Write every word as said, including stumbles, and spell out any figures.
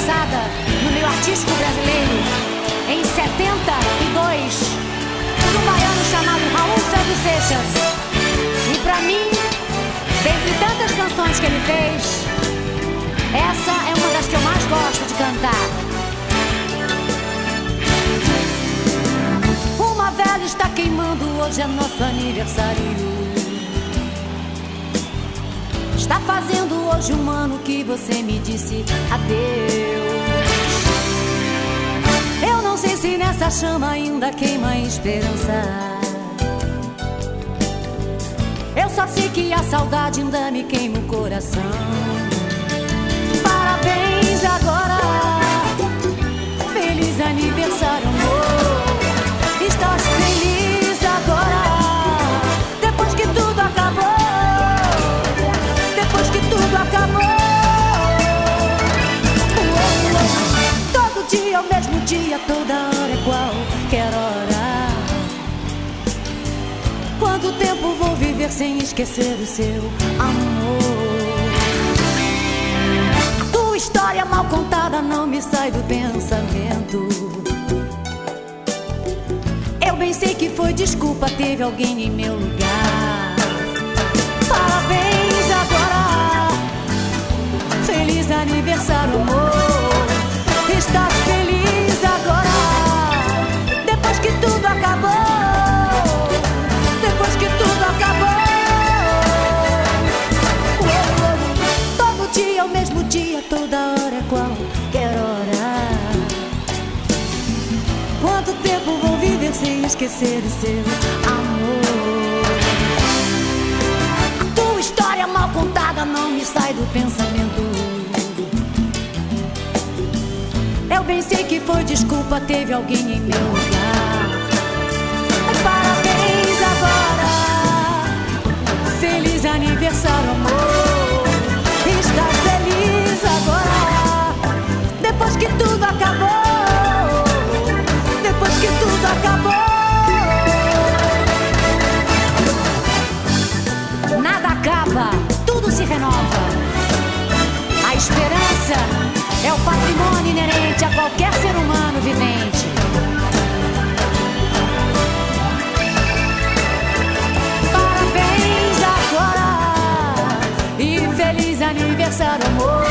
lançada no meio artístico brasileiro em setenta e dois por um baiano chamado Raul Santos Seixas. E pra mim, dentre tantas canções que ele fez, essa é uma das que eu mais gosto de cantar. Uma vela está queimando, hoje é nosso aniversário. Está fazendo hoje um ano que você me disse adeus. Eu não sei se nessa chama ainda queima a esperança. Eu só sei que a saudade ainda me queima o coração. Parabéns agora, feliz aniversário, amor. Estás feliz agora, depois que tudo acabou. Depois que tudo acabou. Uou, uou. Todo dia é o mesmo dia, toda hora é qualquer hora. Quanto tempo vou viver sem esquecer o seu amor? Tua história mal contada não me sai do pensamento. Eu bem sei que foi desculpa, teve alguém em meu lugar. Parabéns agora, feliz aniversário, amor. Estás feliz agora, depois que tudo acabou. Depois que tudo acabou. Todo dia é o mesmo dia, toda hora é qualquer hora. Quanto tempo vou viver sem esquecer o seu amor? A tua história mal contada não me sai do pensamento. Eu bem sei que foi desculpa, teve alguém em meu lugar. Parabéns agora, feliz aniversário, amor. Estás feliz agora, depois que tudo acabou. Depois que tudo acabou. Nada acaba, tudo se renova. A esperança é o patrimônio inerente a qualquer ser humano vivente. Parabéns agora e feliz aniversário, amor.